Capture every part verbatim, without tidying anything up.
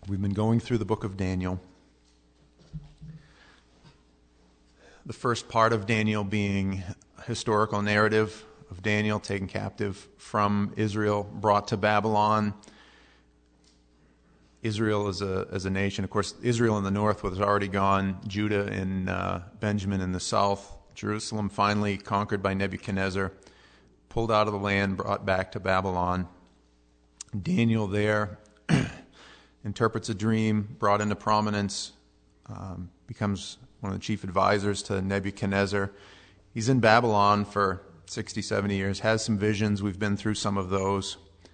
We've been going through the book of Daniel. The first part of Daniel being a historical narrative of Daniel taken captive from Israel, brought to Babylon. Israel as a as a nation, of course, Israel in the north was already gone. Judah and uh, Benjamin in the south. Jerusalem finally conquered by Nebuchadnezzar, pulled out of the land, brought back to Babylon. Daniel there interprets a dream, brought into prominence, um, becomes one of the chief advisors to Nebuchadnezzar. He's in Babylon for sixty, seventy years, has some visions. We've been through some of those.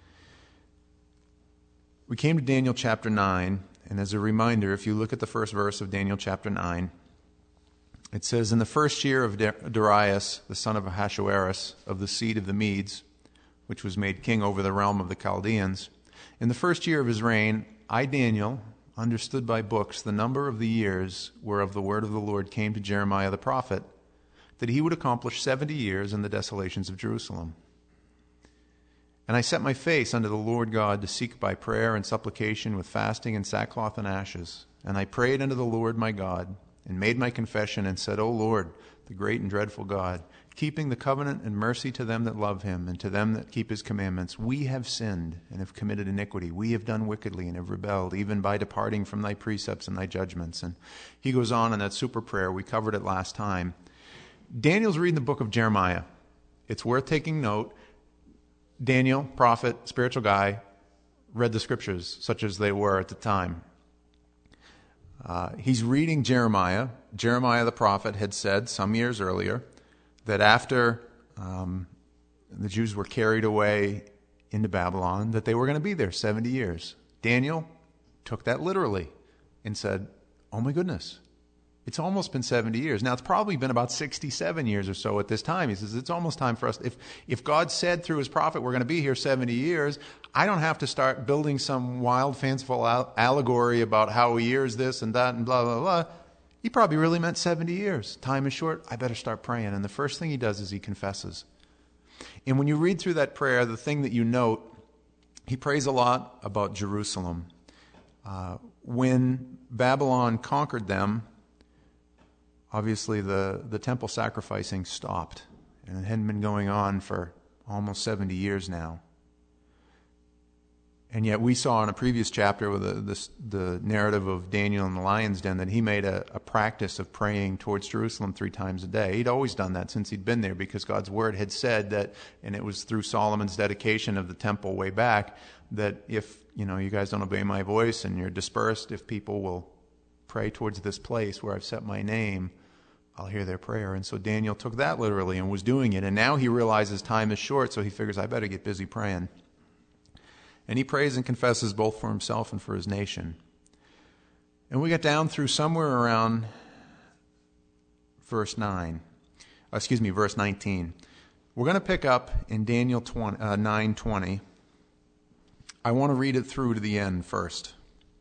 We came to Daniel chapter nine, and as a reminder, if you look at the first verse of Daniel chapter nine, it says, "In the first year of Darius, the son of Ahasuerus, of the seed of the Medes, which was made king over the realm of the Chaldeans, in the first year of his reign, I, Daniel, understood by books the number of the years whereof the word of the Lord came to Jeremiah the prophet, that he would accomplish seventy years in the desolations of Jerusalem. And I set my face unto the Lord God to seek by prayer and supplication with fasting and sackcloth and ashes. And I prayed unto the Lord my God, and made my confession, and said, O Lord, the great and dreadful God, keeping the covenant and mercy to them that love him, and to them that keep his commandments, we have sinned and have committed iniquity. We have done wickedly and have rebelled, even by departing from thy precepts and thy judgments." And he goes on in that super prayer. We covered it last time. Daniel's reading the book of Jeremiah. It's worth taking note. Daniel, prophet, spiritual guy, read the scriptures such as they were at the time. Uh, he's reading Jeremiah. Jeremiah the prophet had said some years earlier that after um, the Jews were carried away into Babylon, that they were going to be there seventy years. Daniel took that literally and said, oh my goodness, it's almost been seventy years. Now, it's probably been about sixty-seven years or so at this time. He says, it's almost time for us. If, if God said through his prophet, we're going to be here seventy years, I don't have to start building some wild, fanciful al- allegory about how a year is this and that and blah, blah, blah. He probably really meant seventy years. Time is short. I better start praying. And the first thing he does is he confesses. And when you read through that prayer, the thing that you note, he prays a lot about Jerusalem. Uh, when Babylon conquered them, obviously, the, the temple sacrificing stopped, and it hadn't been going on for almost seventy years now. And yet we saw in a previous chapter with the, the, the narrative of Daniel in the lion's den that he made a, a practice of praying towards Jerusalem three times a day. He'd always done that since he'd been there because God's word had said that, and it was through Solomon's dedication of the temple way back, that if you know you guys don't obey my voice and you're dispersed, if people will pray towards this place where I've set my name, I'll hear their prayer. And so Daniel took that literally and was doing it. And now he realizes time is short, so he figures, I better get busy praying. And he prays and confesses both for himself and for his nation. And we get down through somewhere around verse nine. Uh, excuse me, verse nineteen. We're going to pick up in Daniel nine twenty. I want to read it through to the end first.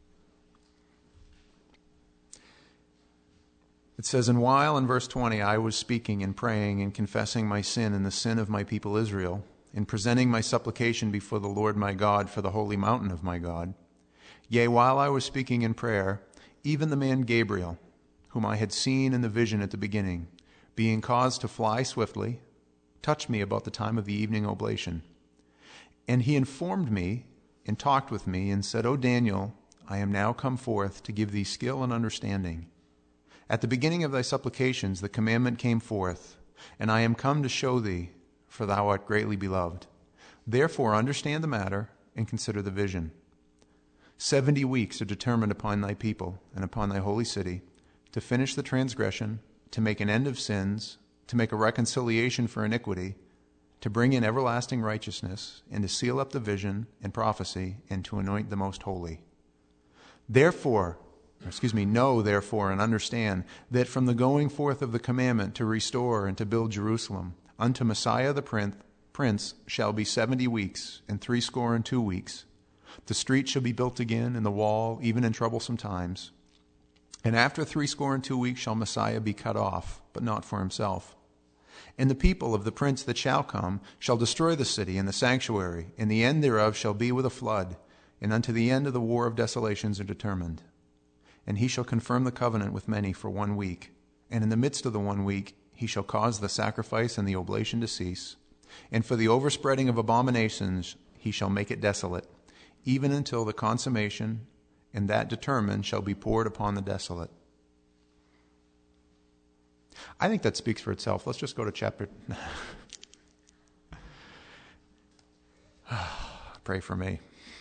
It says, "And while," in verse twenty, "I was speaking and praying and confessing my sin and the sin of my people Israel, in presenting my supplication before the Lord my God for the holy mountain of my God, yea, while I was speaking in prayer, even the man Gabriel, whom I had seen in the vision at the beginning, being caused to fly swiftly, touched me about the time of the evening oblation. And he informed me and talked with me and said, O Daniel, I am now come forth to give thee skill and understanding. At the beginning of thy supplications the commandment came forth, and I am come to show thee, for thou art greatly beloved. Therefore understand the matter and consider the vision. Seventy weeks are determined upon thy people and upon thy holy city, to finish the transgression, to make an end of sins, to make a reconciliation for iniquity, to bring in everlasting righteousness, and to seal up the vision and prophecy, and to anoint the most holy. Therefore, or excuse me, know therefore and understand that from the going forth of the commandment to restore and to build Jerusalem, unto Messiah the prince, prince shall be seventy weeks, and threescore and two weeks. The street shall be built again, and the wall, even in troublesome times. And after threescore and two weeks shall Messiah be cut off, but not for himself. And the people of the prince that shall come shall destroy the city and the sanctuary, and the end thereof shall be with a flood. and unto the end of the war of desolations are determined. And he shall confirm the covenant with many for one week. And in the midst of the one week he shall cause the sacrifice and the oblation to cease. And for the overspreading of abominations he shall make it desolate, even until the consummation, and that determined shall be poured upon the desolate. I think that speaks for itself. Let's just go to chapter... Pray for me.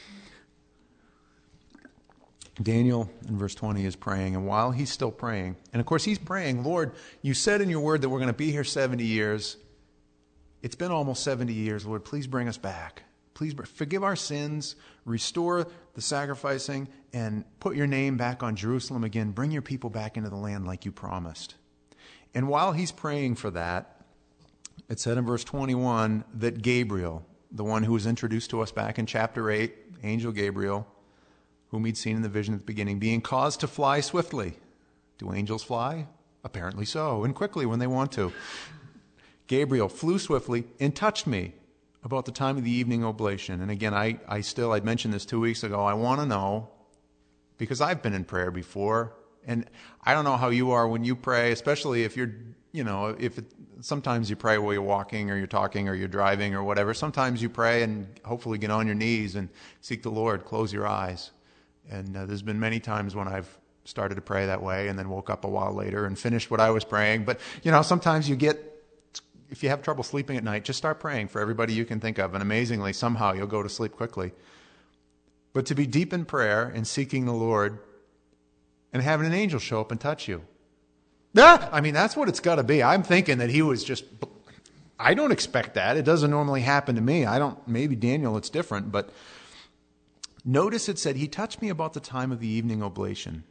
Daniel in verse twenty is praying, and while he's still praying, and of course he's praying, Lord, you said in your word that we're going to be here seventy years. It's been almost seventy years, Lord. Please bring us back. Please forgive our sins, restore the sacrificing, and put your name back on Jerusalem again. Bring your people back into the land like you promised. And while he's praying for that, it said in verse twenty-one that Gabriel, the one who was introduced to us back in chapter eight, angel Gabriel, whom he'd seen in the vision at the beginning, being caused to fly swiftly. Do angels fly? Apparently so, and quickly when they want to. Gabriel flew swiftly and touched me about the time of the evening oblation. And again, I, I still, I'd mentioned this two weeks ago, I want to know, because I've been in prayer before, and I don't know how you are when you pray, especially if you're, you know, if it, sometimes you pray while you're walking or you're talking or you're driving or whatever. Sometimes you pray and hopefully get on your knees and seek the Lord, close your eyes. And uh, there's been many times when I've started to pray that way and then woke up a while later and finished what I was praying. But, you know, sometimes you get, if you have trouble sleeping at night, just start praying for everybody you can think of. And amazingly, somehow you'll go to sleep quickly. But to be deep in prayer and seeking the Lord and having an angel show up and touch you. Ah! I mean, that's what it's got to be. I'm thinking that he was just, I don't expect that. It doesn't normally happen to me. I don't, maybe Daniel, it's different, but notice it said, he touched me about the time of the evening oblation.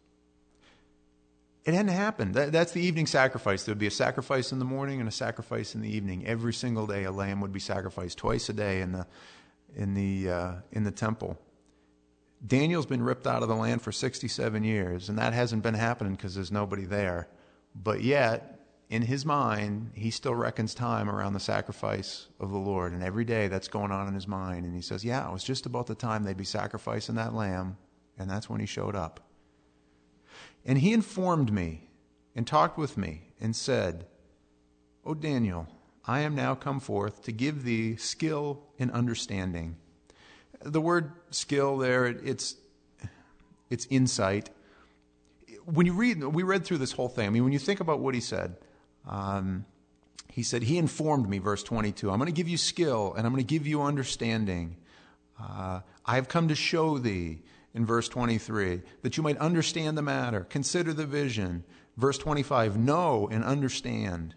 It hadn't happened. That, that's the evening sacrifice. There would be a sacrifice in the morning and a sacrifice in the evening. Every single day a lamb would be sacrificed, twice a day in the, in the, uh, in the temple. Daniel's been ripped out of the land for sixty-seven years, and that hasn't been happening because there's nobody there. But yet, in his mind, he still reckons time around the sacrifice of the Lord. And every day that's going on in his mind. And he says, yeah, it was just about the time they'd be sacrificing that lamb. And that's when he showed up. And he informed me and talked with me and said, O Daniel, I am now come forth to give thee skill and understanding. The word skill there, it's it's insight. When you read, we read through this whole thing. I mean, when you think about what he said, um, he said, he informed me, verse twenty-two, I'm going to give you skill and I'm going to give you understanding. Uh, I have come to show thee, in verse twenty-three, that you might understand the matter, consider the vision. Verse twenty-five, know and understand.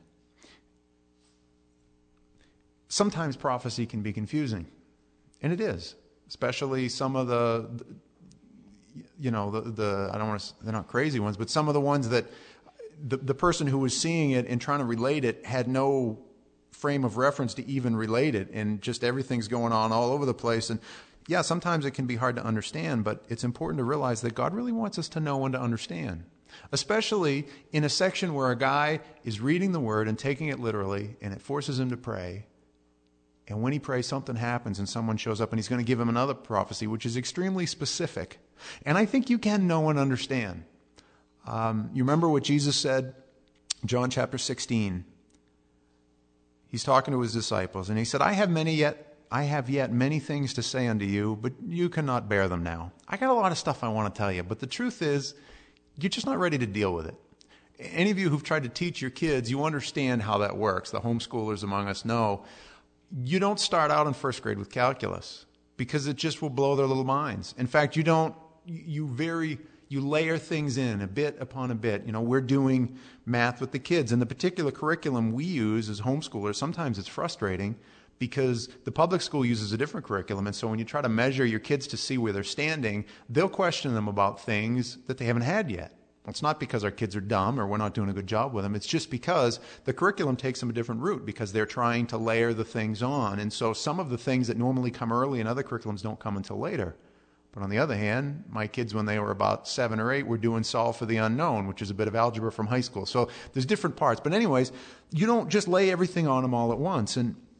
Sometimes prophecy can be confusing, and it is. Especially some of the, you know, the, the I don't want to, they're not crazy ones, but some of the ones that the, the person who was seeing it and trying to relate it had no frame of reference to even relate it, and just everything's going on all over the place. And yeah, sometimes it can be hard to understand, but it's important to realize that God really wants us to know and to understand. Especially in a section where a guy is reading the word and taking it literally, and it forces him to pray. And when he prays, something happens and someone shows up and he's going to give him another prophecy, which is extremely specific. And I think you can know and understand. Um, you remember what Jesus said? John chapter sixteen. He's talking to his disciples and he said, I have many yet, I have yet many things to say unto you, but you cannot bear them now. I got a lot of stuff I want to tell you, but the truth is, you're just not ready to deal with it. Any of you who've tried to teach your kids, you understand how that works. The homeschoolers among us know. You don't start out in first grade with calculus because it just will blow their little minds. In fact, you don't, you very, you layer things in a bit upon a bit. You know, we're doing math with the kids, and the particular curriculum we use as homeschoolers, sometimes it's frustrating because the public school uses a different curriculum. And so when you try to measure your kids to see where they're standing, they'll question them about things that they haven't had yet. It's not because our kids are dumb or we're not doing a good job with them. It's just because the curriculum takes them a different route because they're trying to layer the things on. And so some of the things that normally come early in other curriculums don't come until later. But on the other hand, my kids, when they were about seven or eight, were doing Solve for the Unknown, which is a bit of algebra from high school. So there's different parts. But anyways, you don't just lay everything on them all at once. And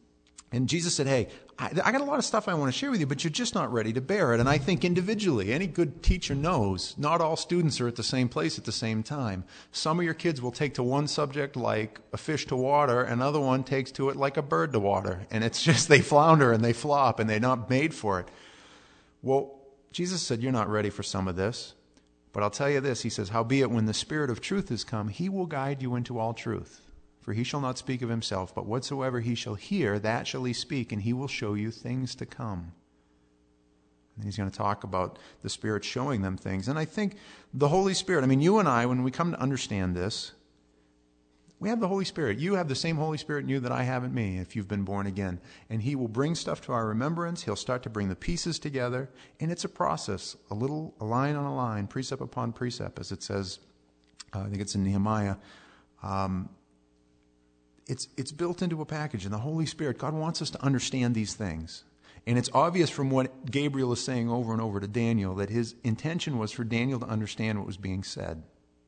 And Jesus said, hey, I, I got a lot of stuff I want to share with you, but you're just not ready to bear it. And I think individually, any good teacher knows, not all students are at the same place at the same time. Some of your kids will take to one subject like a fish to water, another one takes to it like a bird to water. And it's just they flounder and they flop and they're not made for it. Well, Jesus said, you're not ready for some of this. But I'll tell you this, he says, howbeit when the Spirit of truth is come, he will guide you into all truth. For he shall not speak of himself, but whatsoever he shall hear, that shall he speak, and he will show you things to come. And he's going to talk about the Spirit showing them things. And I think the Holy Spirit, I mean, you and I, when we come to understand this, we have the Holy Spirit. You have the same Holy Spirit in you that I have in me if you've been born again. And he will bring stuff to our remembrance. He'll start to bring the pieces together. And it's a process, a little, a line on a line, precept upon precept, as it says, uh, I think it's in Nehemiah. Um, It's it's built into a package, and the Holy Spirit, God wants us to understand these things. And it's obvious from what Gabriel is saying over and over to Daniel that his intention was for Daniel to understand what was being said.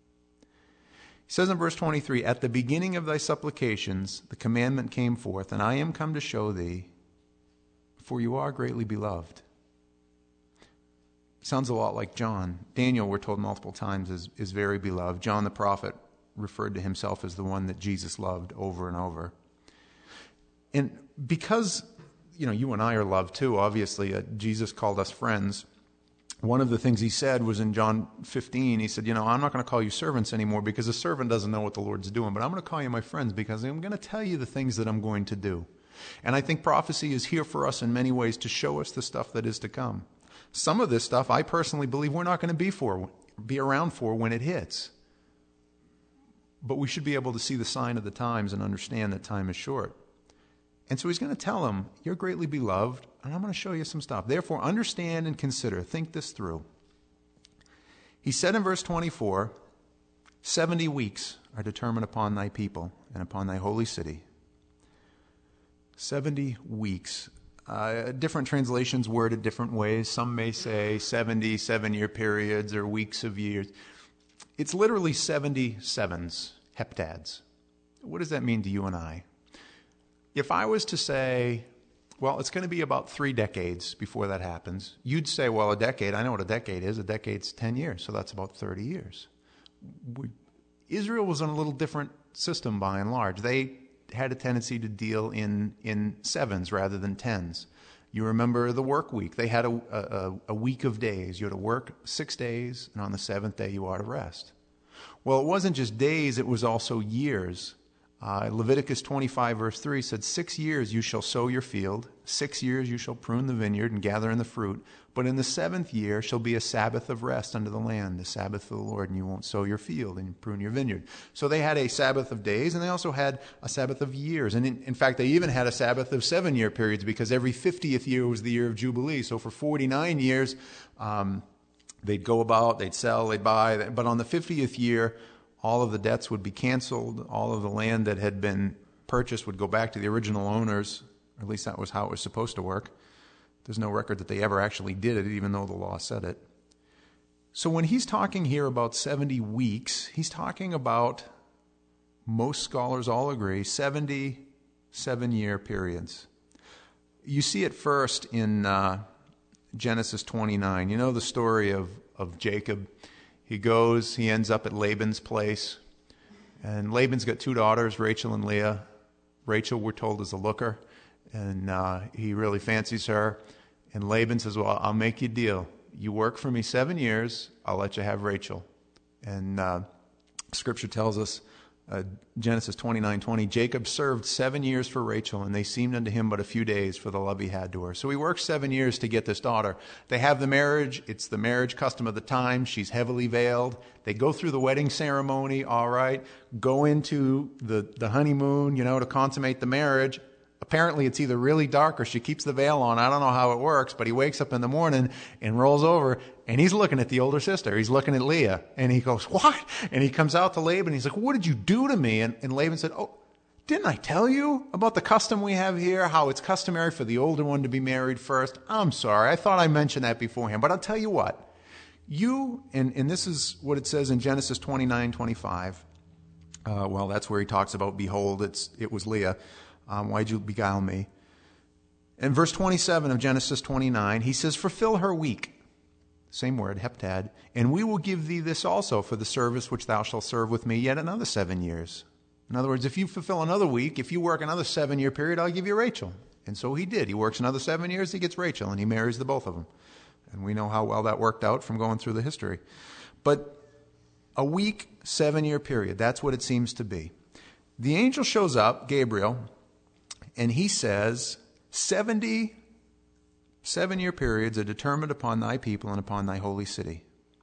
He says in verse twenty-three, at the beginning of thy supplications the commandment came forth, and I am come to show thee, for you are greatly beloved. Sounds a lot like John. Daniel, we're told multiple times, is, is very beloved. John the prophet referred to himself as the one that Jesus loved over and over. And because, you know, you and I are loved too, obviously, uh, Jesus called us friends. One of the things he said was in John fifteen, he said, you know, I'm not going to call you servants anymore because a servant doesn't know what the Lord's doing, but I'm going to call you my friends because I'm going to tell you the things that I'm going to do. And I think prophecy is here for us in many ways to show us the stuff that is to come. Some of this stuff I personally believe we're not going to be for, be around for when it hits. But we should be able to see the sign of the times and understand that time is short. And so he's going to tell them, you're greatly beloved, and I'm going to show you some stuff. Therefore, understand and consider. Think this through. He said in verse twenty-four, seventy weeks are determined upon thy people and upon thy holy city. seventy weeks. Uh, different translations word it different ways. Some may say seventy seven-year periods or weeks of years. It's literally seventy sevens, heptads. What does that mean to you and I? If I was to say, well, it's going to be about three decades before that happens, you'd say, well, a decade, I know what a decade is. A decade's ten years, so that's about thirty years. We, Israel was on a little different system by and large. They had a tendency to deal in, in sevens rather than tens. You remember the work week. They had a, a, a week of days. You had to work six days, and on the seventh day you ought to rest. Well, it wasn't just days, it was also years. Uh, Leviticus twenty-five verse three said, six years you shall sow your field, six years you shall prune the vineyard and gather in the fruit, but in the seventh year shall be a Sabbath of rest unto the land, the Sabbath of the Lord, and you won't sow your field and prune your vineyard. So they had a Sabbath of days, and they also had a Sabbath of years. And in, in fact, they even had a Sabbath of seven-year periods, because every fiftieth year was the year of Jubilee. So for forty-nine years, um, they'd go about, they'd sell, they'd buy, but on the fiftieth year, all of the debts would be canceled. All of the land that had been purchased would go back to the original owners. Or at least that was how it was supposed to work. There's no record that they ever actually did it, even though the law said it. So when he's talking here about seventy weeks, he's talking about, most scholars all agree, seventy seven-year periods. You see it first in uh, Genesis twenty-nine. You know the story of, of Jacob. He goes, he ends up at Laban's place. And Laban's got two daughters, Rachel and Leah. Rachel, we're told, is a looker. And uh, he really fancies her. And Laban says, well, I'll make you a deal. You work for me seven years, I'll let you have Rachel. And uh, Scripture tells us, uh, Genesis twenty-nine twenty, Jacob served seven years for Rachel, and they seemed unto him but a few days for the love he had to her. So he worked seven years to get this daughter. They have the marriage. It's the marriage custom of the time. She's heavily veiled. They go through the wedding ceremony, all right, go into the, the honeymoon, you know, to consummate the marriage. Apparently it's either really dark or she keeps the veil on. I don't know how it works, but he wakes up in the morning and rolls over, and he's looking at the older sister. He's looking at Leah, and he goes, what? And he comes out to Laban, and he's like, what did you do to me? And, and Laban said, oh, didn't I tell you about the custom we have here, how it's customary for the older one to be married first? I'm sorry. I thought I mentioned that beforehand, but I'll tell you what. You, and, and this is what it says in Genesis twenty-nine twenty-five. Uh, well, that's where he talks about, behold, it's it was Leah. Um, why'd you beguile me? In verse twenty-seven of Genesis twenty-nine, he says, fulfill her week. Same word, heptad. And we will give thee this also for the service which thou shalt serve with me yet another seven years. In other words, if you fulfill another week, if you work another seven-year period, I'll give you Rachel. And so he did. He works another seven years, he gets Rachel, and he marries the both of them. And we know how well that worked out from going through the history. But a week, seven-year period, that's what it seems to be. The angel shows up, Gabriel, and he says, seventy seven-year periods are determined upon thy people and upon thy holy city.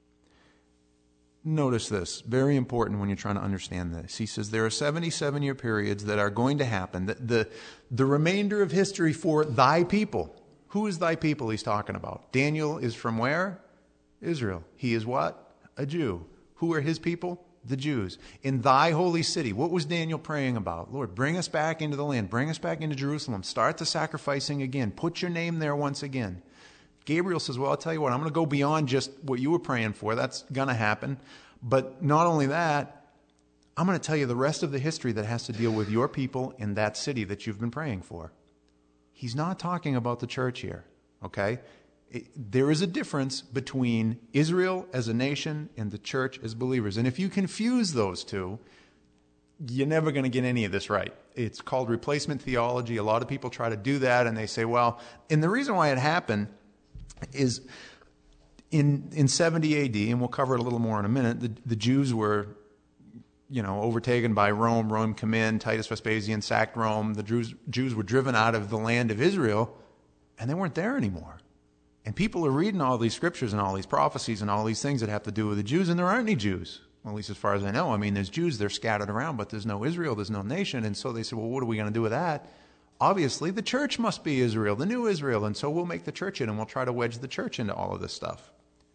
Notice this, very important when you're trying to understand this. He says there are seventy-seven-year periods that are going to happen. The, the, the remainder of history for thy people. Who is thy people he's talking about? Daniel is from where? Israel. He is what? A Jew. Who are his people? The Jews. In thy holy city. What was Daniel praying about? Lord, bring us back into the land. Bring us back into Jerusalem. Start the sacrificing again. Put your name there once again. Gabriel says, well, I'll tell you what, I'm going to go beyond just what you were praying for. That's going to happen. But not only that, I'm going to tell you the rest of the history that has to deal with your people in that city that you've been praying for. He's not talking about the church here, okay? It, there is a difference between Israel as a nation and the church as believers. And if you confuse those two, you're never going to get any of this right. It's called replacement theology. A lot of people try to do that, and they say, well, and the reason why it happened is in in seventy A D, and we'll cover it a little more in a minute, the, the Jews were, you know, overtaken by Rome. Rome came in, Titus Vespasian sacked Rome. The Jews, Jews were driven out of the land of Israel, and they weren't there anymore. And people are reading all these scriptures and all these prophecies and all these things that have to do with the Jews, and there aren't any Jews. Well, at least as far as I know. I mean, there's Jews, they're scattered around, but there's no Israel, there's no nation. And so they said, well, what are we going to do with that? Obviously, the church must be Israel, the new Israel, and so we'll make the church in, and we'll try to wedge the church into all of this stuff.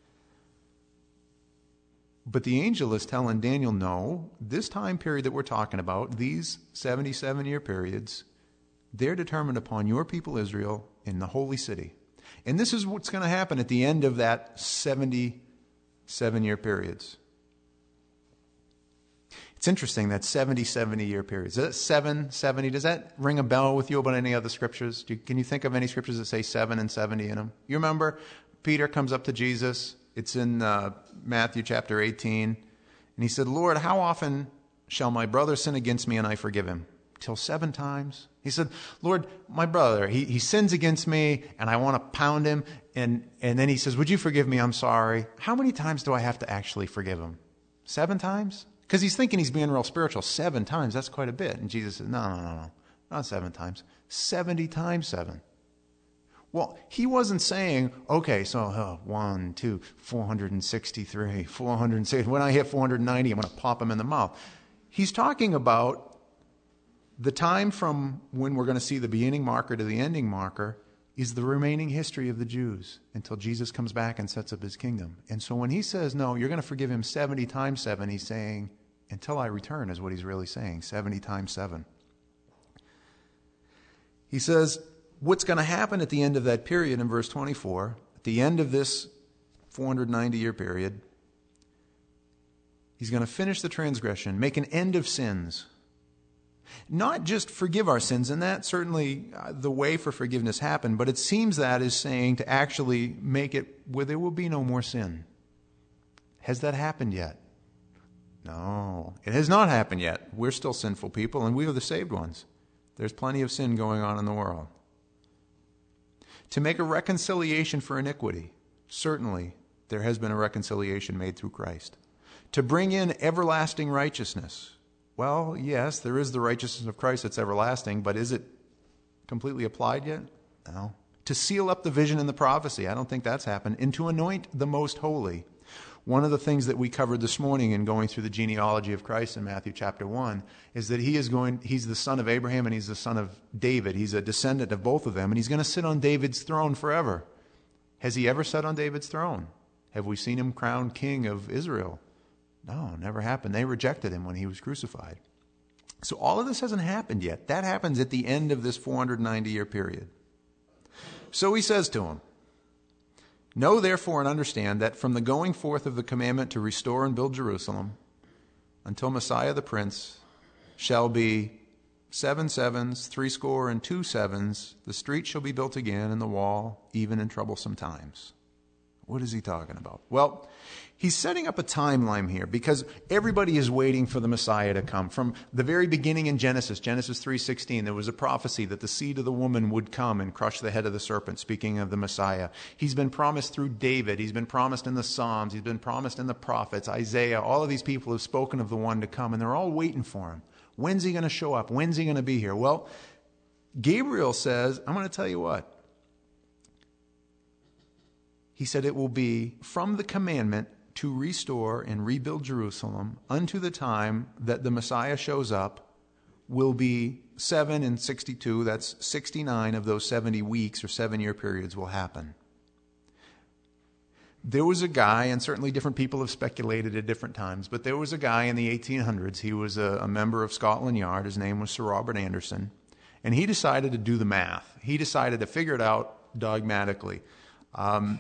But the angel is telling Daniel, no, this time period that we're talking about, these seventy-seven-year periods, they're determined upon your people Israel in the holy city. And this is what's going to happen at the end of that seventy-seven-year periods. It's interesting, that seventy, seventy-year periods. Is that seven, seventy? Does that ring a bell with you about any other scriptures? Do you, can you think of any scriptures that say seven and seventy in them? You remember Peter comes up to Jesus. It's in uh, Matthew chapter eighteen. And he said, Lord, how often shall my brother sin against me and I forgive him? Till seven times? He said, Lord, my brother, he, he sins against me and I want to pound him. And, and then he says, would you forgive me? I'm sorry. How many times do I have to actually forgive him? Seven times? Because he's thinking he's being real spiritual. Seven times, that's quite a bit. And Jesus said, no, no, no, no. Not seven times. Seventy times seven. Well, he wasn't saying, okay, so uh, one, two, four hundred sixty-three, four hundred sixty. When I hit four hundred ninety, I'm going to pop him in the mouth. He's talking about the time from when we're going to see the beginning marker to the ending marker is the remaining history of the Jews until Jesus comes back and sets up his kingdom. And so when he says, no, you're going to forgive him seventy times seven, he's saying, until I return is what he's really saying, seventy times seven. He says, what's going to happen at the end of that period in verse twenty-four, at the end of this four hundred ninety-year period, he's going to finish the transgression, make an end of sins. Not just forgive our sins, and that certainly uh, the way for forgiveness happened, but it seems that is saying to actually make it where there will be no more sin. Has that happened yet? No, it has not happened yet. We're still sinful people, and we are the saved ones. There's plenty of sin going on in the world. To make a reconciliation for iniquity, certainly there has been a reconciliation made through Christ. To bring in everlasting righteousness, well, yes, there is the righteousness of Christ that's everlasting, but is it completely applied yet? No. To seal up the vision and the prophecy, I don't think that's happened. And to anoint the most holy. One of the things that we covered this morning in going through the genealogy of Christ in Matthew chapter one is that he is going, he's the son of Abraham and he's the son of David. He's a descendant of both of them, and he's going to sit on David's throne forever. Has he ever sat on David's throne? Have we seen him crowned king of Israel? No, never happened. They rejected him when he was crucified. So all of this hasn't happened yet. That happens at the end of this four hundred ninety-year period. So he says to him, know therefore and understand that from the going forth of the commandment to restore and build Jerusalem until Messiah the Prince shall be seven sevens, threescore and two sevens, the street shall be built again, and the wall, even in troublesome times. What is he talking about? Well, he's setting up a timeline here because everybody is waiting for the Messiah to come. From the very beginning in Genesis, Genesis three sixteen, there was a prophecy that the seed of the woman would come and crush the head of the serpent, speaking of the Messiah. He's been promised through David. He's been promised in the Psalms. He's been promised in the prophets, Isaiah. All of these people have spoken of the one to come, and they're all waiting for him. When's he going to show up? When's he going to be here? Well, Gabriel says, I'm going to tell you what. He said it will be from the commandment to restore and rebuild Jerusalem unto the time that the Messiah shows up will be seven and sixty-two. That's sixty-nine of those seventy weeks or seven-year periods will happen. There was a guy, and certainly different people have speculated at different times, but there was a guy in the eighteen hundreds. He was a, a member of Scotland Yard. His name was Sir Robert Anderson. And he decided to do the math. He decided to figure it out dogmatically. Um,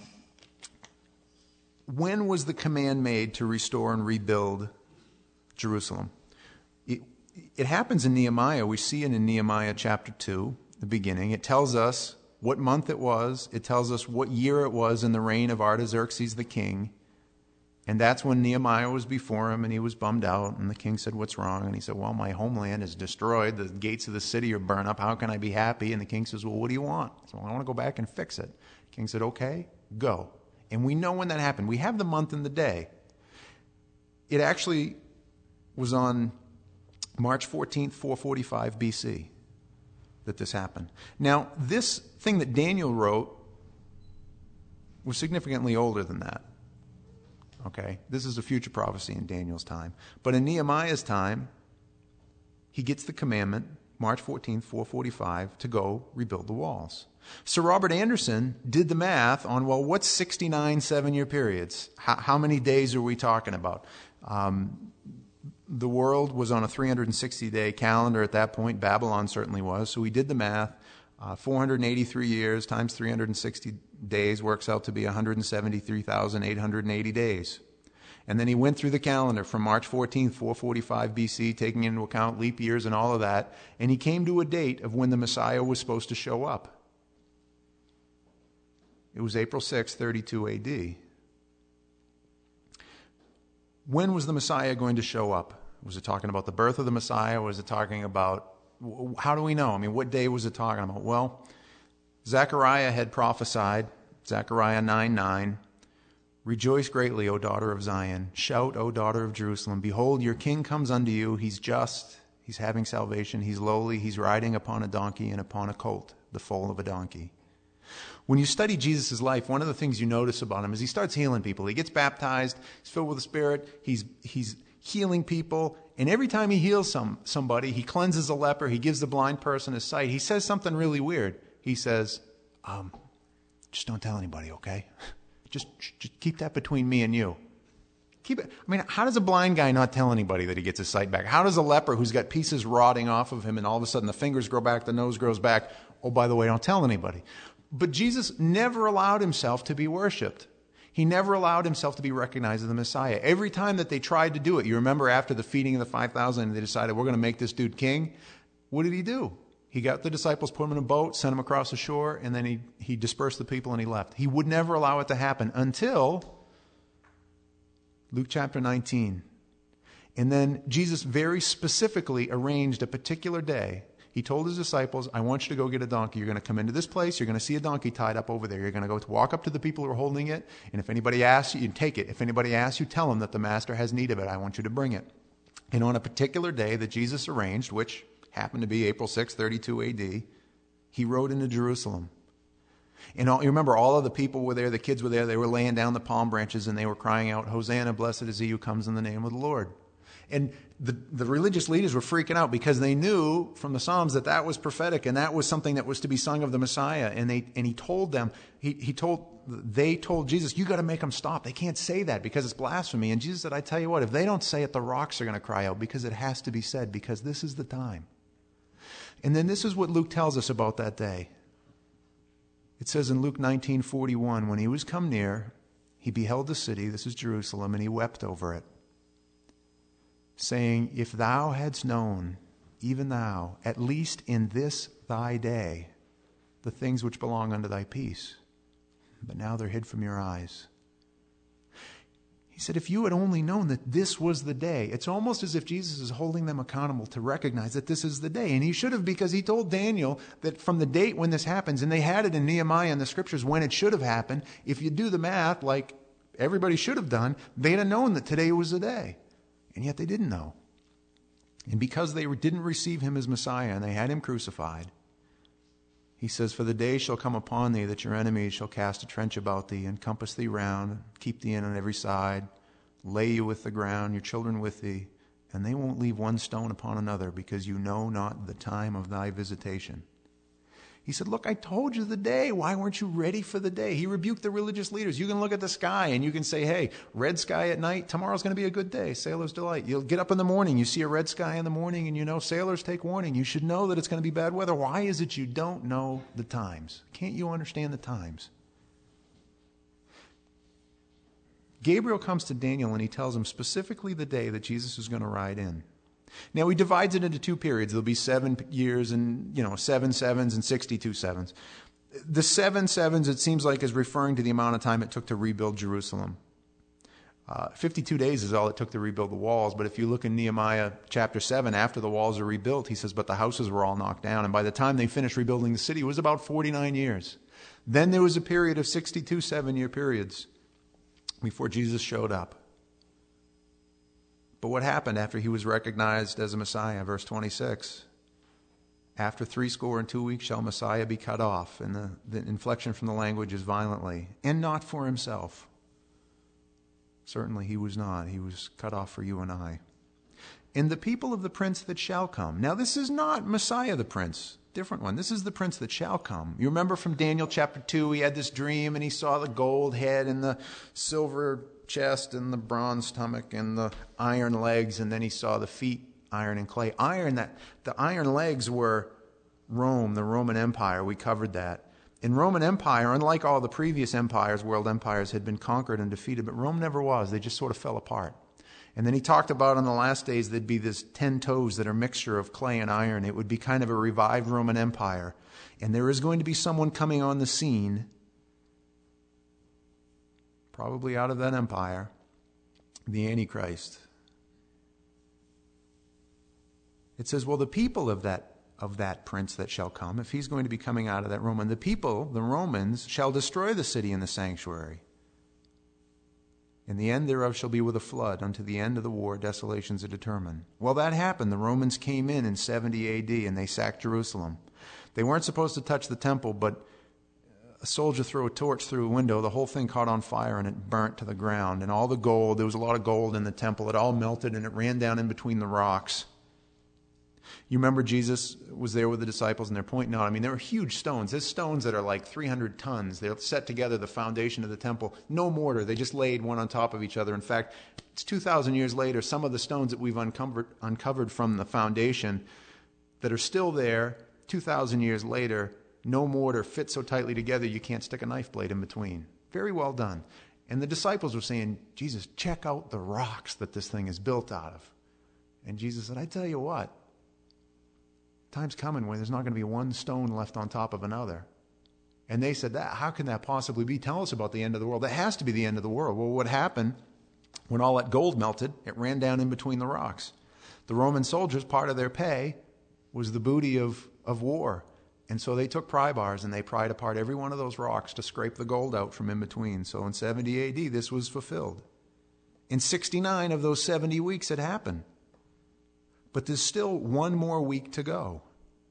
when was the command made to restore and rebuild Jerusalem? It, it happens in Nehemiah. We see it in Nehemiah chapter two, the beginning. It tells us what month it was. It tells us what year it was in the reign of Artaxerxes the king. And that's when Nehemiah was before him, and he was bummed out. And the king said, what's wrong? And he said, well, my homeland is destroyed. The gates of the city are burned up. How can I be happy? And the king says, well, what do you want? So I want to go back and fix it. The king said, okay, go. And we know when that happened. We have the month and the day. It actually was on March fourteenth, four forty-five B C that this happened. Now, this thing that Daniel wrote was significantly older than that. Okay, this is a future prophecy in Daniel's time. But in Nehemiah's time, he gets the commandment, March fourteenth, four forty-five, to go rebuild the walls. Sir Robert Anderson did the math on, well, what's sixty-nine seven-year periods? How, how many days are we talking about? Um, the world was on a three hundred sixty day calendar at that point. Babylon certainly was. So he did the math. Uh, four hundred eighty-three years times three hundred sixty days works out to be one hundred seventy-three thousand eight hundred eighty days. And then he went through the calendar from March fourteenth, four forty-five B C, taking into account leap years and all of that, and he came to a date of when the Messiah was supposed to show up. It was April sixth, thirty-two A D. When was the Messiah going to show up? Was it talking about the birth of the Messiah? Was it talking about, how do we know? I mean, what day was it talking about? Well, Zechariah had prophesied, Zechariah nine nine, rejoice greatly, O daughter of Zion. Shout, O daughter of Jerusalem. Behold, your king comes unto you. He's just. He's having salvation. He's lowly. He's riding upon a donkey and upon a colt, the foal of a donkey. When you study Jesus' life, one of the things you notice about him is he starts healing people. He gets baptized. He's filled with the Spirit. He's he's healing people. And every time he heals some somebody, he cleanses a leper. He gives the blind person his sight. He says something really weird. He says, um, just don't tell anybody, okay? Just, just keep that between me and you. Keep it. I mean, how does a blind guy not tell anybody that he gets his sight back? How does a leper who's got pieces rotting off of him and all of a sudden the fingers grow back, the nose grows back, oh, by the way, don't tell anybody. But Jesus never allowed himself to be worshipped. He never allowed himself to be recognized as the Messiah. Every time that they tried to do it, you remember after the feeding of the five thousand, and they decided, we're going to make this dude king. What did he do? He got the disciples, put them in a boat, sent them across the shore, and then he, he dispersed the people and he left. He would never allow it to happen until Luke chapter nineteen. And then Jesus very specifically arranged a particular day. He told his disciples, I want you to go get a donkey. You're going to come into this place. You're going to see a donkey tied up over there. You're going to go to walk up to the people who are holding it. And if anybody asks you, you take it. If anybody asks you, tell them that the master has need of it. I want you to bring it. And on a particular day that Jesus arranged, which happened to be April sixth, thirty-two A D, he rode into Jerusalem. And all, you remember all of the people were there, the kids were there, they were laying down the palm branches and they were crying out, Hosanna, blessed is he who comes in the name of the Lord. And the, the religious leaders were freaking out because they knew from the Psalms that that was prophetic and that was something that was to be sung of the Messiah. And they and he told them, he, he told, they told Jesus, you got to make them stop. They can't say that because it's blasphemy. And Jesus said, I tell you what, if they don't say it, the rocks are going to cry out because it has to be said because this is the time. And then this is what Luke tells us about that day. It says in Luke nineteen forty-one, when he was come near, he beheld the city, this is Jerusalem, and he wept over it, saying, if thou hadst known even thou, at least in this thy day, the things which belong unto thy peace. But now they're hid from your eyes. He said, if you had only known that this was the day, it's almost as if Jesus is holding them accountable to recognize that this is the day. And he should have, because he told Daniel that from the date when this happens, and they had it in Nehemiah and the scriptures when it should have happened, if you do the math like everybody should have done, they'd have known that today was the day. And yet they didn't know. And because they didn't receive him as Messiah and they had him crucified, he says, for the day shall come upon thee that your enemies shall cast a trench about thee, encompass thee round, keep thee in on every side, lay you with the ground, your children with thee, and they won't leave one stone upon another, because you know not the time of thy visitation. He said, look, I told you the day. Why weren't you ready for the day? He rebuked the religious leaders. You can look at the sky and you can say, hey, red sky at night, tomorrow's going to be a good day, sailor's delight. You'll get up in the morning, you see a red sky in the morning, and you know sailors take warning. You should know that it's going to be bad weather. Why is it you don't know the times? Can't you understand the times? Gabriel comes to Daniel and he tells him specifically the day that Jesus is going to ride in. Now, he divides it into two periods. There'll be seven years and, you know, seven sevens and sixty-two sevens. The seven sevens, it seems like, is referring to the amount of time it took to rebuild Jerusalem. Uh, fifty-two days is all it took to rebuild the walls. But if you look in Nehemiah chapter seven, after the walls are rebuilt, he says, but the houses were all knocked down. And by the time they finished rebuilding the city, it was about forty-nine years. Then there was a period of sixty-two seven-year periods before Jesus showed up. But what happened after he was recognized as a Messiah? Verse twenty-six. After three score and two weeks shall Messiah be cut off. And the, the inflection from the language is violently. And not for himself. Certainly he was not. He was cut off for you and I. And the people of the prince that shall come. Now this is not Messiah the prince. Different one. This is the prince that shall come. You remember from Daniel chapter two, he had this dream and he saw the gold head and the silver chest and the bronze stomach and the iron legs, and then he saw the feet, iron and clay. Iron, that the iron legs were Rome, the Roman Empire. We covered that. In Roman Empire, unlike all the previous empires, world empires had been conquered and defeated, but Rome never was. They just sort of fell apart. And then he talked about in the last days there'd be this ten toes that are a mixture of clay and iron. It would be kind of a revived Roman Empire. And there is going to be someone coming on the scene, probably out of that empire, the Antichrist. It says, well, the people of that of that prince that shall come, if he's going to be coming out of that Roman, the people, the Romans, shall destroy the city and the sanctuary. And the end thereof shall be with a flood. Unto the end of the war, desolations are determined. Well, that happened. The Romans came in in seventy A D and they sacked Jerusalem. They weren't supposed to touch the temple, but a soldier threw a torch through a window. The whole thing caught on fire and it burnt to the ground. And all the gold, there was a lot of gold in the temple. It all melted and it ran down in between the rocks. You remember Jesus was there with the disciples and they're pointing out, I mean, there are huge stones. There's stones that are like three hundred tons. They'll set together the foundation of the temple. No mortar. They just laid one on top of each other. In fact, it's two thousand years later, some of the stones that we've uncovered, uncovered from the foundation that are still there, two thousand years later, no mortar, fit so tightly together you can't stick a knife blade in between. Very well done. And the disciples were saying, Jesus, check out the rocks that this thing is built out of. And Jesus said, I tell you what, time's coming when there's not going to be one stone left on top of another. And they said, that, how can that possibly be? Tell us about the end of the world. That has to be the end of the world. Well, what happened when all that gold melted? It ran down in between the rocks. The Roman soldiers, part of their pay was the booty of, of war. And so they took pry bars and they pried apart every one of those rocks to scrape the gold out from in between. So in seventy A D, this was fulfilled. In sixty-nine of those seventy weeks, it happened. But there's still one more week to go.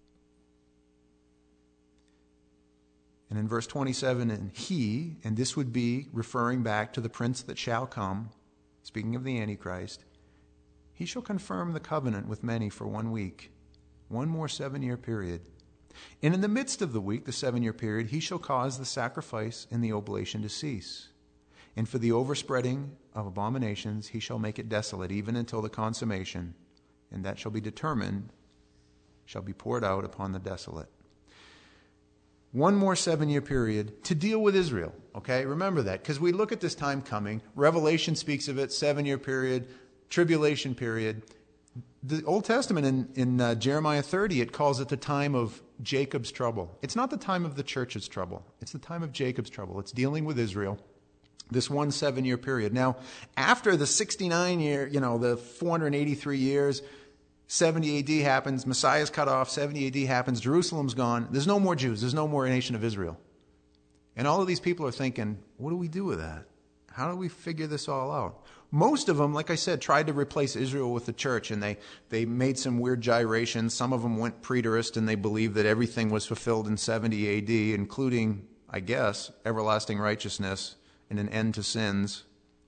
And in verse twenty-seven, and he, and this would be referring back to the prince that shall come, speaking of the Antichrist, he shall confirm the covenant with many for one week, one more seven-year period. And in the midst of the week, the seven-year period, he shall cause the sacrifice and the oblation to cease. And for the overspreading of abominations, he shall make it desolate, even until the consummation. And that shall be determined, shall be poured out upon the desolate. One more seven-year period to deal with Israel. Okay, remember that, because we look at this time coming. Revelation speaks of it, seven-year period, tribulation period. The Old Testament in, in uh, Jeremiah thirty, it calls it the time of Jacob's trouble. It's not the time of the church's trouble. It's the time of Jacob's trouble. It's dealing with Israel, this one seven-year period. Now, after the sixty-nine year, you know, the four hundred eighty-three years, seventy A D happens, Messiah's cut off, seventy A D happens, Jerusalem's gone. There's no more Jews. There's no more nation of Israel. And all of these people are thinking, what do we do with that? How do we figure this all out? Most of them, like I said, tried to replace Israel with the church, and they, they made some weird gyrations. Some of them went preterist, and they believed that everything was fulfilled in seventy A D, including, I guess, everlasting righteousness and an end to sins.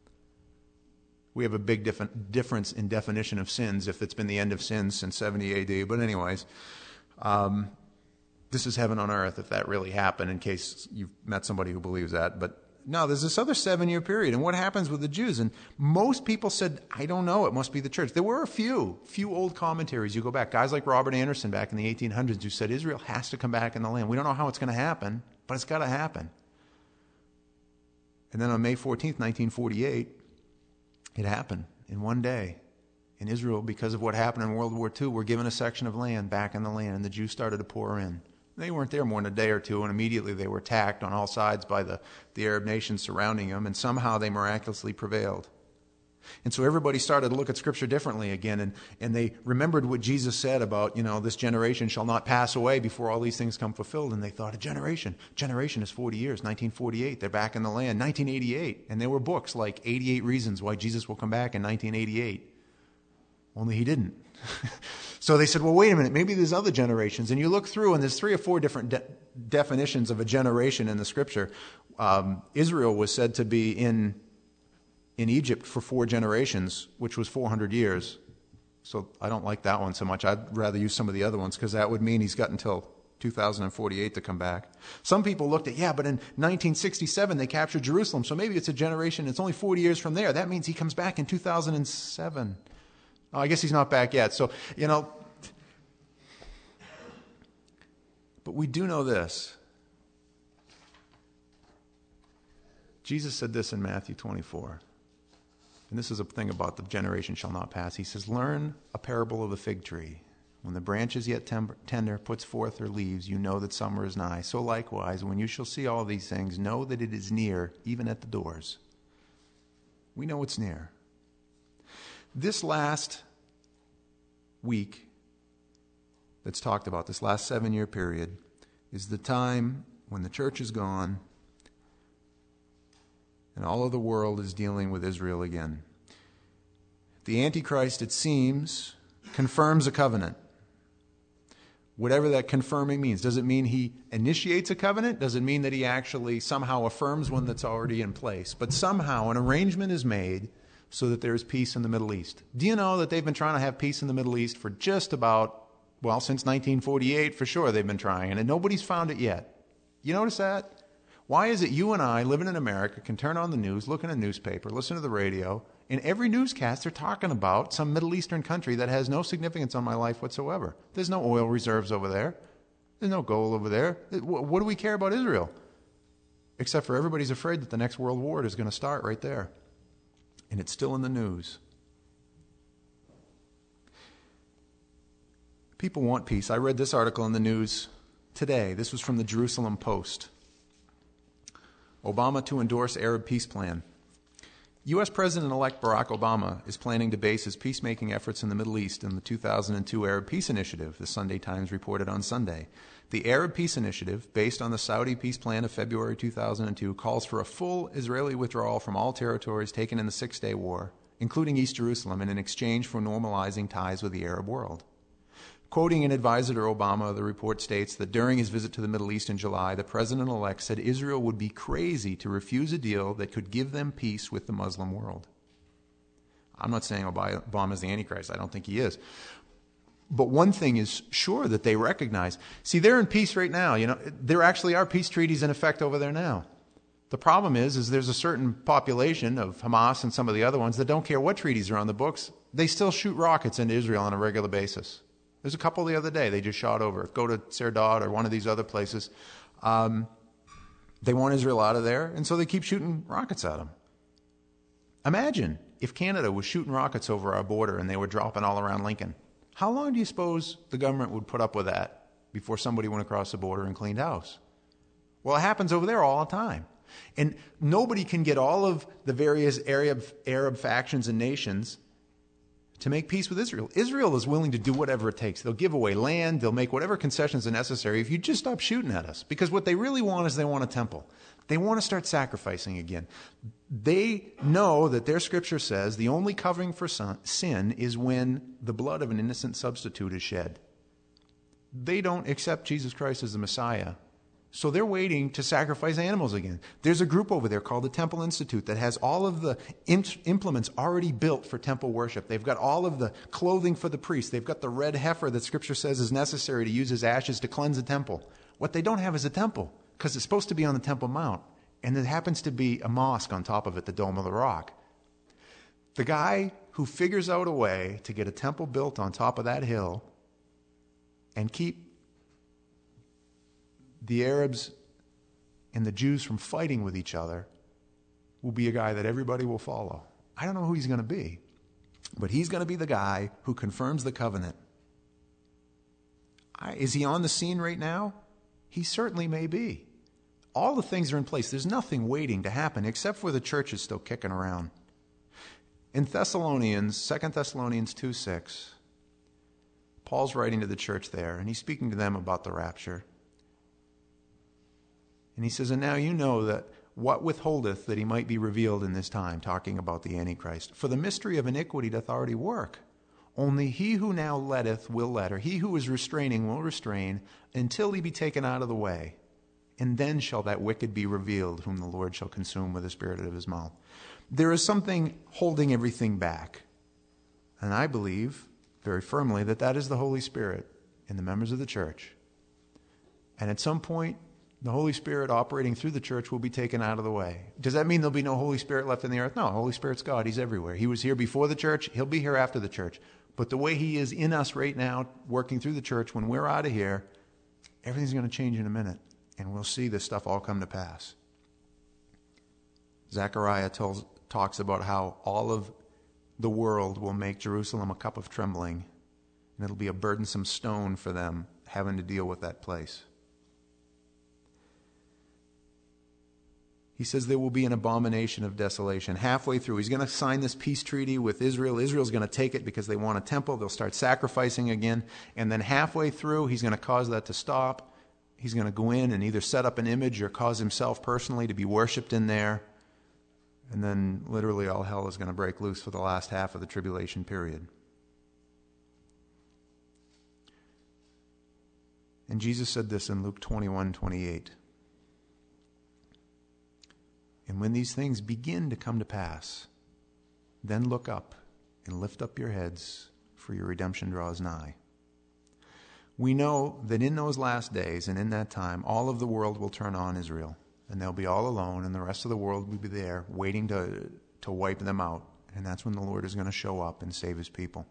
We have a big dif- difference in definition of sins if it's been the end of sins since seventy A D. But anyways, um, this is heaven on earth if that really happened, in case you've met somebody who believes that. But no, there's this other seven-year period. And what happens with the Jews? And most people said, I don't know, it must be the church. There were a few, few old commentaries. You go back, guys like Robert Anderson back in the eighteen hundreds who said Israel has to come back in the land. We don't know how it's going to happen, but it's got to happen. And then on May fourteenth, nineteen forty-eight, it happened in one day. In Israel, because of what happened in World War Two, were given a section of land back in the land, and the Jews started to pour in. They weren't there more than a day or two, and immediately they were attacked on all sides by the, the Arab nations surrounding them, and somehow they miraculously prevailed. And so everybody started to look at Scripture differently again, and, and they remembered what Jesus said about, you know, this generation shall not pass away before all these things come fulfilled, and they thought, a generation. Generation is forty years. nineteen forty-eight, they're back in the land. nineteen eighty-eight, and there were books like eighty-eight Reasons Why Jesus Will Come Back in nineteen eighty-eight. Only he didn't. So they said, well, wait a minute, maybe there's other generations. And you look through, and there's three or four different de- definitions of a generation in the Scripture. Um, Israel was said to be in, in Egypt for four generations, which was four hundred years. So I don't like that one so much. I'd rather use some of the other ones, because that would mean he's got until two thousand forty-eight to come back. Some people looked at, yeah, but in nineteen sixty-seven they captured Jerusalem, so maybe it's a generation, it's only forty years from there. That means he comes back in two thousand seven. Oh, I guess he's not back yet. So, you know, but we do know this. Jesus said this in Matthew twenty-four. And this is a thing about the generation shall not pass. He says, learn a parable of the fig tree. When the branch is yet tender, puts forth her leaves, you know that summer is nigh. So likewise, when you shall see all these things, know that it is near, even at the doors. We know it's near. This last week that's talked about, this last seven-year period, is the time when the church is gone and all of the world is dealing with Israel again. The Antichrist, it seems, confirms a covenant. Whatever that confirming means. Does it mean he initiates a covenant? Does it mean that he actually somehow affirms one that's already in place? But somehow an arrangement is made so that there is peace in the Middle East. Do you know that they've been trying to have peace in the Middle East for just about, well, since nineteen forty-eight, for sure they've been trying, and nobody's found it yet. You notice that? Why is it you and I, living in America, can turn on the news, look in a newspaper, listen to the radio, and every newscast they're talking about some Middle Eastern country that has no significance on my life whatsoever? There's no oil reserves over there. There's no gold over there. What do we care about Israel? Except for everybody's afraid that the next world war is going to start right there. And it's still in the news. People want peace. I read this article in the news today. This was from the Jerusalem Post. Obama to endorse Arab peace plan. U S President-elect Barack Obama is planning to base his peacemaking efforts in the Middle East in the two thousand two Arab Peace Initiative, the Sunday Times reported on Sunday. The Arab Peace Initiative, based on the Saudi peace plan of February two thousand two, calls for a full Israeli withdrawal from all territories taken in the Six-Day War, including East Jerusalem, in exchange for normalizing ties with the Arab world. Quoting an advisor to Obama, the report states that during his visit to the Middle East in July, the president-elect said Israel would be crazy to refuse a deal that could give them peace with the Muslim world. I'm not saying Obama's the Antichrist. I don't think he is. But one thing is sure that they recognize. See, they're in peace right now. You know, there actually are peace treaties in effect over there now. The problem is, is there's a certain population of Hamas and some of the other ones that don't care what treaties are on the books. They still shoot rockets into Israel on a regular basis. There's a couple the other day they just shot over. Go to Serdad or one of these other places. Um, they want Israel out of there, and so they keep shooting rockets at them. Imagine if Canada was shooting rockets over our border and they were dropping all around Lincoln, how long do you suppose the government would put up with that before somebody went across the border and cleaned house? Well, it happens over there all the time. And nobody can get all of the various Arab, Arab factions and nations to make peace with Israel. Israel is willing to do whatever it takes. They'll give away land. They'll make whatever concessions are necessary if you just stop shooting at us. Because what they really want is they want a temple. They want to start sacrificing again. They know that their scripture says the only covering for sin is when the blood of an innocent substitute is shed. They don't accept Jesus Christ as the Messiah. So they're waiting to sacrifice animals again. There's a group over there called the Temple Institute that has all of the implements already built for temple worship. They've got all of the clothing for the priests. They've got the red heifer that Scripture says is necessary to use as ashes to cleanse a temple. What they don't have is a temple, because it's supposed to be on the Temple Mount. And there happens to be a mosque on top of it, the Dome of the Rock. The guy who figures out a way to get a temple built on top of that hill and keep the Arabs and the Jews from fighting with each other will be a guy that everybody will follow. I don't know who he's going to be, but he's going to be the guy who confirms the covenant. I, is he on the scene right now? He certainly may be. All the things are in place. There's nothing waiting to happen except for the church is still kicking around. In Thessalonians, Second Thessalonians two six, Paul's writing to the church there, and he's speaking to them about the rapture. And he says, and now you know that what withholdeth that he might be revealed in this time, talking about the Antichrist. For the mystery of iniquity doth already work. Only he who now letteth will let, or he who is restraining will restrain, until he be taken out of the way. And then shall that wicked be revealed, whom the Lord shall consume with the spirit of his mouth. There is something holding everything back. And I believe very firmly that that is the Holy Spirit in the members of the church. And at some point, the Holy Spirit operating through the church will be taken out of the way. Does that mean there'll be no Holy Spirit left in the earth? No, the Holy Spirit's God. He's everywhere. He was here before the church. He'll be here after the church. But the way he is in us right now, working through the church, when we're out of here, everything's going to change in a minute. And we'll see this stuff all come to pass. Zechariah tells, talks about how all of the world will make Jerusalem a cup of trembling. And it'll be a burdensome stone for them having to deal with that place. He says there will be an abomination of desolation. Halfway through, he's going to sign this peace treaty with Israel. Israel's going to take it because they want a temple. They'll start sacrificing again. And then halfway through, he's going to cause that to stop. He's going to go in and either set up an image or cause himself personally to be worshipped in there. And then literally all hell is going to break loose for the last half of the tribulation period. And Jesus said this in Luke twenty-one twenty-eight. And when these things begin to come to pass, then look up and lift up your heads, for your redemption draws nigh. We know that in those last days and in that time, all of the world will turn on Israel, and they'll be all alone, and the rest of the world will be there waiting to, to wipe them out. And that's when the Lord is going to show up and save his people.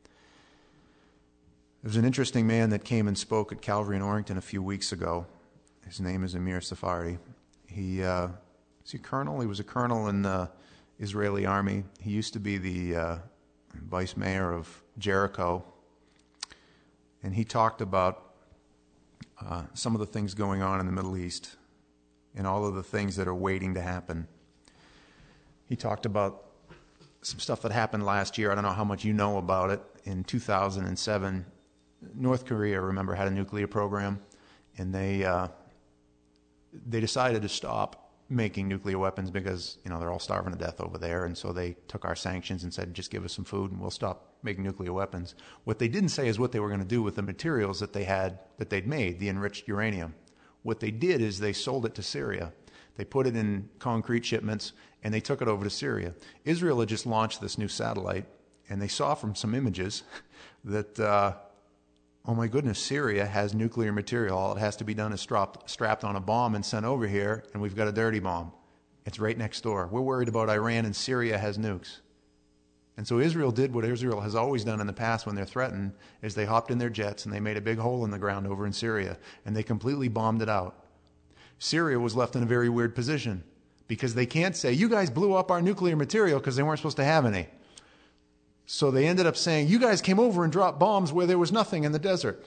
There was an interesting man that came and spoke at Calvary in Orrington a few weeks ago. His name is Amir Safari. He... Uh, Is he a colonel? He was a colonel in the Israeli army. He used to be the uh, vice mayor of Jericho. And he talked about uh, some of the things going on in the Middle East and all of the things that are waiting to happen. He talked about some stuff that happened last year. I don't know how much you know about it. In two thousand seven, North Korea, remember, had a nuclear program. And they uh, they decided to stop making nuclear weapons because, you know, they're all starving to death over there. And so they took our sanctions and said, just give us some food and we'll stop making nuclear weapons. What they didn't say is what they were going to do with the materials that they had, that they'd made, the enriched uranium. What they did is they sold it to Syria. They put it in concrete shipments and they took it over to Syria. Israel had just launched this new satellite and they saw from some images that, uh, oh my goodness, Syria has nuclear material. All it has to be done is strapped, strapped on a bomb and sent over here, and we've got a dirty bomb. It's right next door. We're worried about Iran, and Syria has nukes. And so Israel did what Israel has always done in the past when they're threatened, is they hopped in their jets and they made a big hole in the ground over in Syria, and they completely bombed it out. Syria was left in a very weird position. because they can't say, you guys blew up our nuclear material, because they weren't supposed to have any. So they ended up saying, you guys came over and dropped bombs where there was nothing in the desert.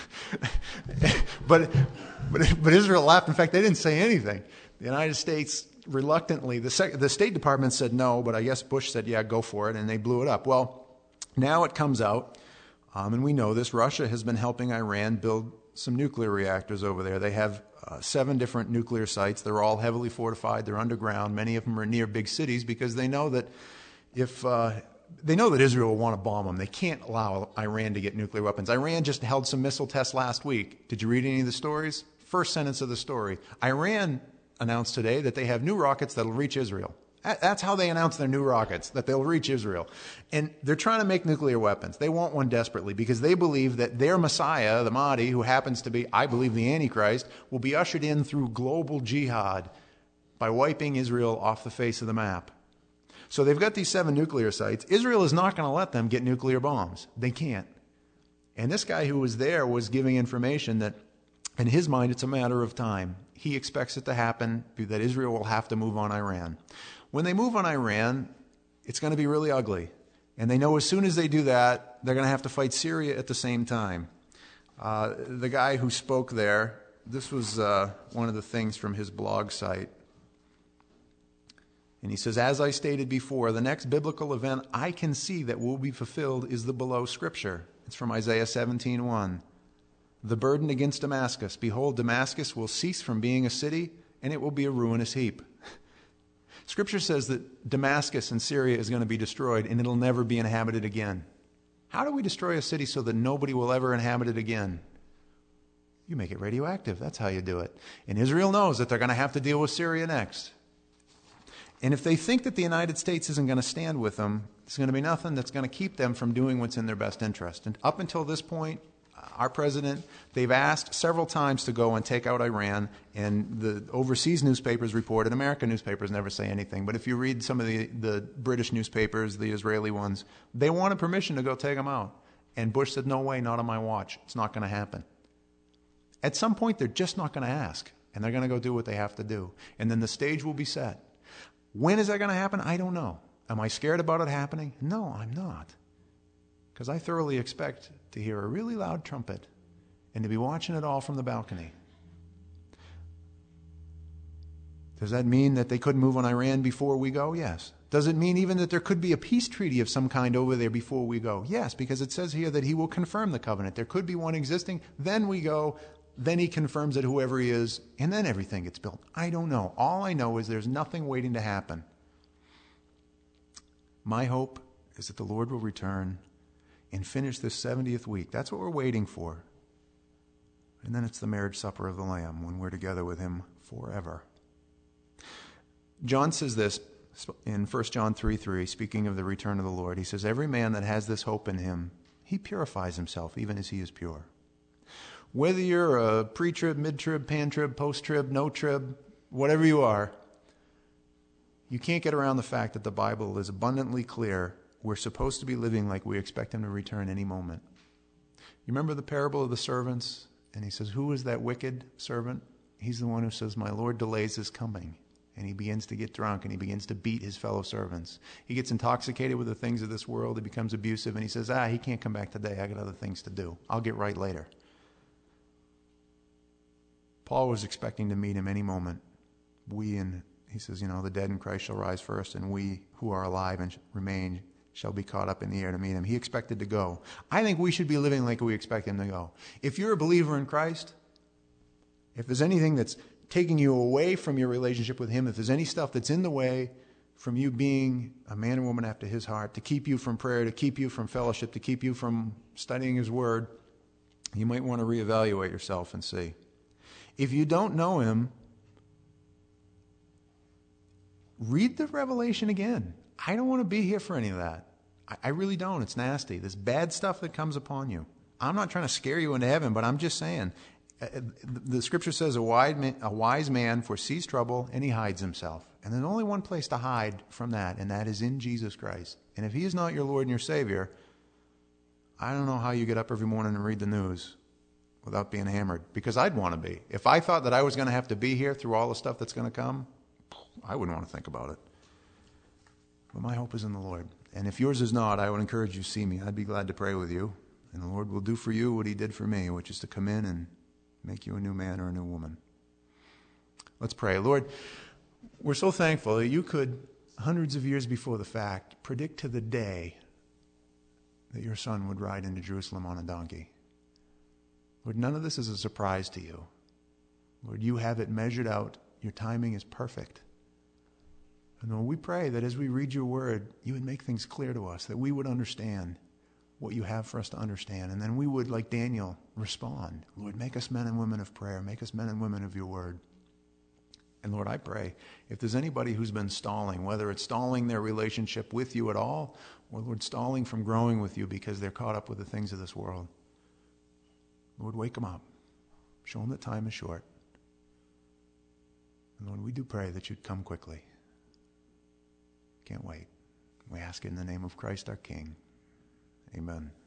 but, but, but Israel laughed. In fact, they didn't say anything. The United States reluctantly, the, Sec- the State Department said no, but I guess Bush said, yeah, go for it, and they blew it up. Well, now it comes out, um, and we know this, Russia has been helping Iran build some nuclear reactors over there. They have uh, seven different nuclear sites. They're all heavily fortified. They're underground. Many of them are near big cities, because they know that if... Uh, They know that Israel will want to bomb them. They can't allow Iran to get nuclear weapons. Iran just held some missile tests last week. Did you read any of the stories? First sentence of the story. Iran announced today that they have new rockets that will reach Israel. That's how they announce their new rockets, that they'll reach Israel. And they're trying to make nuclear weapons. They want one desperately, because they believe that their Messiah, the Mahdi, who happens to be, I believe, the Antichrist, will be ushered in through global jihad by wiping Israel off the face of the map. So they've got these seven nuclear sites. Israel is not going to let them get nuclear bombs. They can't. And this guy who was there was giving information that, in his mind, it's a matter of time. He expects it to happen, that Israel will have to move on Iran. When they move on Iran, it's going to be really ugly. And they know as soon as they do that, they're going to have to fight Syria at the same time. Uh, the guy who spoke there, this was uh, one of the things from his blog site. And he says, as I stated before, the next biblical event I can see that will be fulfilled is the below scripture. It's from Isaiah seventeen one. The burden against Damascus. Behold, Damascus will cease from being a city, and it will be a ruinous heap. Scripture says that Damascus in Syria is going to be destroyed, and it'll never be inhabited again. How do we destroy a city so that nobody will ever inhabit it again? You make it radioactive. That's how you do it. And Israel knows that they're going to have to deal with Syria next. And if they think that the United States isn't going to stand with them, there's going to be nothing that's going to keep them from doing what's in their best interest. And up until this point, our president, they've asked several times to go and take out Iran, and the overseas newspapers report, and American newspapers never say anything. But if you read some of the, the British newspapers, the Israeli ones, they wanted permission to go take them out. And Bush said, no way, not on my watch. It's not going to happen. At some point, they're just not going to ask, and they're going to go do what they have to do. And then the stage will be set. When is that going to happen? I don't know. Am I scared about it happening? No, I'm not. Because I thoroughly expect to hear a really loud trumpet and to be watching it all from the balcony. Does that mean that they couldn't move on Iran before we go? Yes. Does it mean even that there could be a peace treaty of some kind over there before we go? Yes, because it says here that he will confirm the covenant. There could be one existing, then we go, then he confirms it, whoever he is, and then everything gets built. I don't know. All I know is there's nothing waiting to happen. My hope is that the Lord will return and finish this seventieth week. That's what we're waiting for. And then it's the marriage supper of the Lamb, when we're together with him forever. John says this in First John three three, speaking of the return of the Lord. He says, every man that has this hope in him, he purifies himself, even as he is pure. Whether you're a pre-trib, mid-trib, pan-trib, post-trib, no-trib, whatever you are, you can't get around the fact that the Bible is abundantly clear. We're supposed to be living like we expect him to return any moment. You remember the parable of the servants? And he says, who is that wicked servant? He's the one who says, my Lord delays his coming. And he begins to get drunk, and he begins to beat his fellow servants. He gets intoxicated with the things of this world. He becomes abusive, and he says, ah, he can't come back today. I got other things to do. I'll get right later. Paul was expecting to meet him any moment. We and he says, you know, the dead in Christ shall rise first, and we who are alive and remain shall be caught up in the air to meet him. He expected to go. I think we should be living like we expect him to go. If you're a believer in Christ, if there's anything that's taking you away from your relationship with him, if there's any stuff that's in the way from you being a man or woman after his heart, to keep you from prayer, to keep you from fellowship, to keep you from studying his word, you might want to reevaluate yourself and see. If you don't know him, read the Revelation again. I don't want to be here for any of that. I, I really don't. It's nasty. This bad stuff that comes upon you. I'm not trying to scare you into heaven, but I'm just saying, uh, the scripture says a wise, man, a wise man foresees trouble and he hides himself. And there's only one place to hide from that, and that is in Jesus Christ. And if he is not your Lord and your Savior, I don't know how you get up every morning and read the news without being hammered, because I'd want to be. If I thought that I was going to have to be here through all the stuff that's going to come, I wouldn't want to think about it. But my hope is in the Lord. And if yours is not, I would encourage you to see me. I'd be glad to pray with you. And the Lord will do for you what he did for me, which is to come in and make you a new man or a new woman. Let's pray. Lord, we're so thankful that you could, hundreds of years before the fact, predict to the day that your son would ride into Jerusalem on a donkey. Lord, none of this is a surprise to you. Lord, you have it measured out. Your timing is perfect. And Lord, we pray that as we read your word, you would make things clear to us, that we would understand what you have for us to understand. And then we would, like Daniel, respond. Lord, make us men and women of prayer. Make us men and women of your word. And Lord, I pray, if there's anybody who's been stalling, whether it's stalling their relationship with you at all, or Lord, stalling from growing with you because they're caught up with the things of this world, Lord, wake them up. Show them that time is short. And Lord, we do pray that you'd come quickly. Can't wait. We ask it in the name of Christ our King. Amen.